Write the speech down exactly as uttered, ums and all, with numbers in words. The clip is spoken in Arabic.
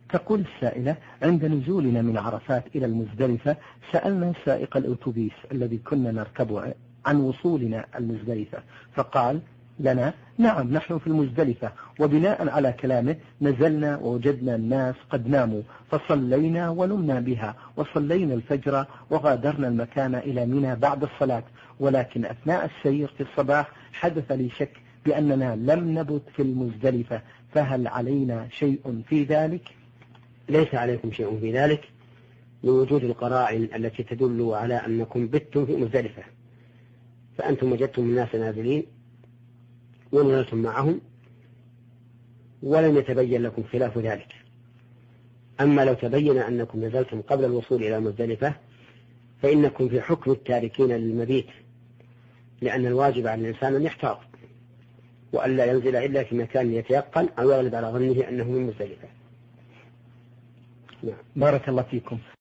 تقول السائلة: عند نزولنا من عرفات إلى المزدلفة سألنا سائق الأوتوبيس الذي كنا نركبه عن وصولنا المزدلفة، فقال لنا: نعم نحن في المزدلفة. وبناء على كلامه نزلنا ووجدنا الناس قد ناموا، فصلينا ونمنا بها وصلينا الفجر وغادرنا المكان إلى منى بعد الصلاة. ولكن أثناء السير في الصباح حدث لي شك بأننا لم نبت في المزدلفة، فهل علينا شيء في ذلك؟ ليس عليكم شيء في ذلك لوجود القرائن التي تدل على أنكم بتم في مزدلفة، فأنتم وجدتم الناس نازلين ونزلتم معهم ولم يتبين لكم خلاف ذلك. أما لو تبين أنكم نزلتم قبل الوصول إلى مزدلفة فإنكم في حكم التاركين للمبيت، لأن الواجب على الإنسان أن يحتاط وألا ينزل إلا في مكان يتيقن أو يغلب على ظنه أنه من مزدلفة. بارك الله فيكم.